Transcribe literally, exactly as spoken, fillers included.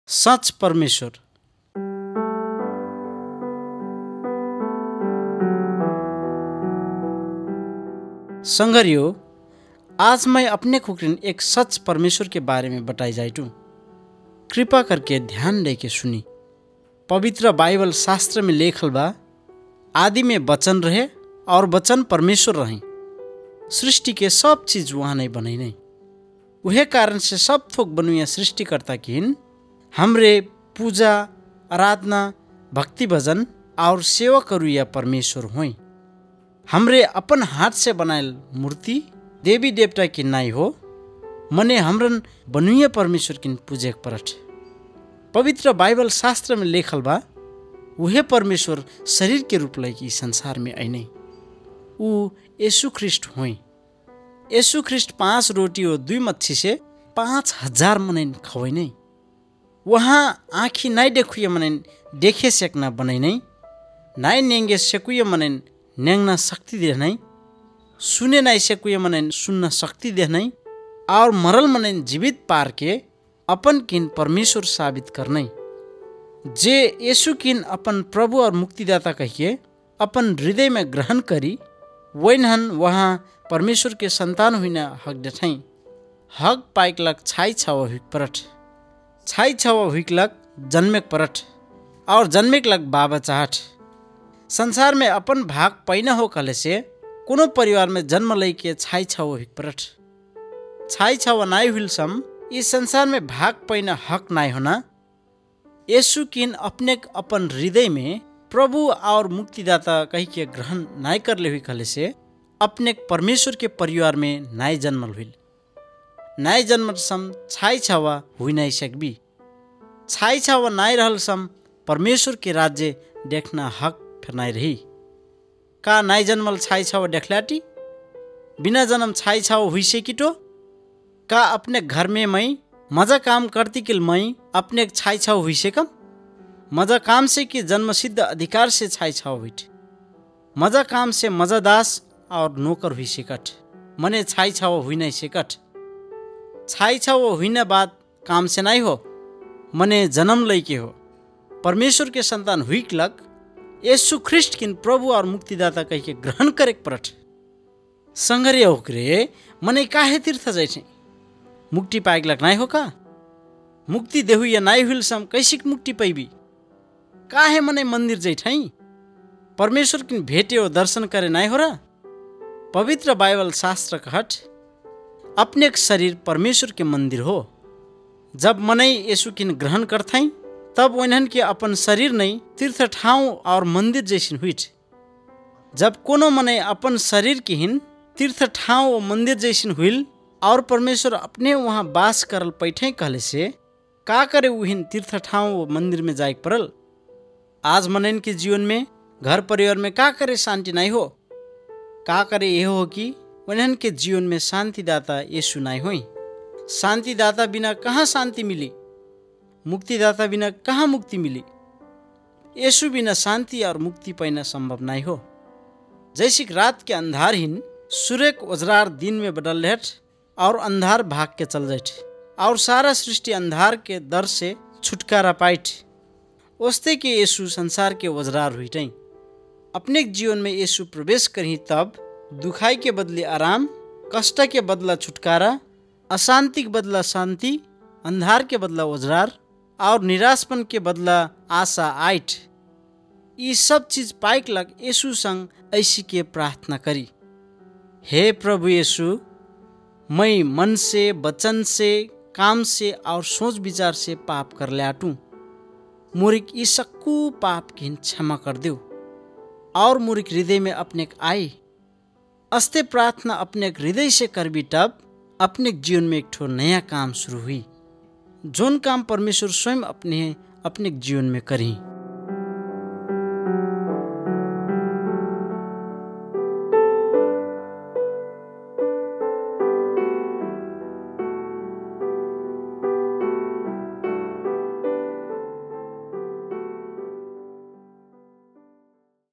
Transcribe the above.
सच परमेश्वर। संगरियो, आज मैं अपने खुकरिन एक सच परमेश्वर के बारे में बताई जाइटू। कृपा करके ध्यान दे के सुनी। पवित्र बाइबल शास्त्र में लेखल बा, आदि में वचन रहे और वचन परमेश्वर रहे। सृष्टि के सब चीज वहाँ नहीं बनाई नहीं। वह कारण से सब थोक बनुया सृष्टिकर्ता किन हमरे पूजा, आराधना, भक्ति भजन और सेवा करुया परमेश्वर होई। हमरे अपन हाथ से बनायल मूर्ति देवी देवता की नाई हो, मने हमरन बनुया परमेश्वर किन पूजे परठ। पवित्र बाइबल शास्त्र में लेखल बा, वह परमेश्वर शरीर के रूप लैकी संसार में आइने। ऊ यीशु ख्रिस्ट होई। यीशु ख्रिस्ट पांच रोटी और दुई मच्छी से पांच हजार मनैन खवाई नहीं। वहाँ आँखी नाई देखुए मनैन देखे सेकना बनाई नहीं, नाई नेंगे सेकुए मनैन नेंगना शक्ति दे नहीं, सुने नाई सेकुए मनैन सुनना शक्ति दे नहीं, और मरल मनैन जीवित पार के अपन किन परमेश्वर साबित करने। जे यीशु किन अपन प्रभु और मुक्तिदाता कहिए अपन हृदय में ग्रहण करी, वैनहन वहाँ परमेश्वर के संतान हुइना हक देथाई। हक पाइकलक छाई छावा हुइक परठ, छाई छावा हुइकलक जन्मेक परठ, और जन्मेक लग बाबा चाहट। संसार में अपन भाग पैना हो कहले से कोनो परिवार में जन्म लई के छाई छावा हुइक परठ। छाई छावा नाई हुइल सम इस संसार में भाग पैना हक नाई होना। यीशु किन अपने अपन हृदय में प्रभु और मुक्तिदाता कही के ग्रहण नाई कर ले हुई कहले से अपने परमेश्वर के परिवार में नाई जन्मल हुई। नाई जन्मल सम छाई छावा हुई नाई सकबी। छाई छावा नाई रहल सम परमेश्वर के राज्य देखना हक फिर नाई रही। का नाई जन्मल छाई छावा देखलाटी बिना जन्म छाई छावा हुई से किटो? का अपने घर में मई मजा काम करती कि मई अपने छाई छावा हुई से कम? मजा काम से कि जन्म सिद्ध अधिकार से छाई छावा हुई। मजा काम से मजादास और नौकर हुई से कट, मने छाई छावा हुई नहीं से कट। छाई छावा हुई न बात काम से नहीं हो, मने जन्म लई के हो। परमेश्वर के संतान हुई लग यीशु ख्रिस्ट किन प्रभु और मुक्तिदाता कह के ग्रहण करे परठ। संगरे होकरे मने काहे तीर्थ जाइछे? मुक्ति पाइक लग नाई हो का? मुक्ति देहु या नाई हुइल सम कैसिक मुक्ति पैबी? काहे मने मंदिर जैठाई? परमेश्वर किन भेटे और दर्शन करे नाई हो रहा? पवित्र बाइबल शास्त्र कहट अपने शरीर परमेश्वर के मंदिर हो। जब मनै यीशु किन ग्रहण करथाई तब उन्हन के अपन शरीर नहीं तीर्थ ठाउँ और मंदिर जैसिन हुई। जब कोनो मनै अपन शरीर के हिन तीर्थ ठाउँ और मंदिर जैसिन हुइल और परमेश्वर अपने वहाँ बास करल पैठे कहले से का करे उहिन तीर्थ ठाउँ और मंदिर में जाए परल। आज मनैन के जीवन में घर परिवार में का करे शांति नहीं हो? का करे यह हो कि उन्हन के जीवन में शांतिदाता यीशु नहीं होई। शांतिदाता बिना कहाँ शांति मिली? मुक्तिदाता बिना कहाँ मुक्ति मिली? यीशु बिना शांति और मुक्ति पाना संभव नहीं हो। जैसे रात के अंधारहीन सूर्य को उजरार दिन में बदल लेट और अंधार भाग के चल जाए और सारा सृष्टि अंधार के दर से छुटकारा पाइट, ओस्ते के यीशु संसार के उजरार हुई टाई। अपने जीवन में यीशु प्रवेश करी तब दुखाई के बदले आराम, कष्ट के बदला छुटकारा, अशांति के बदला शांति, अंधार के बदला उजरार और निराशपन के बदला आशा आइट। ये सब चीज पाइक लग यीशु संग ऐसी के प्रार्थना करी, हे प्रभु यीशु, मैं मन से, वचन से, काम से और सोच विचार से पाप कर ले आटू। मुरिक ई सक्कू पाप की क्षमा कर दो और मुरिक हृदय में अपने आई। अस्ते प्रार्थना अपने हृदय से करबी तब अपने जीवन में एक ठो नया काम शुरू हुई, जोन काम परमेश्वर स्वयं अपने अपने जीवन में करी।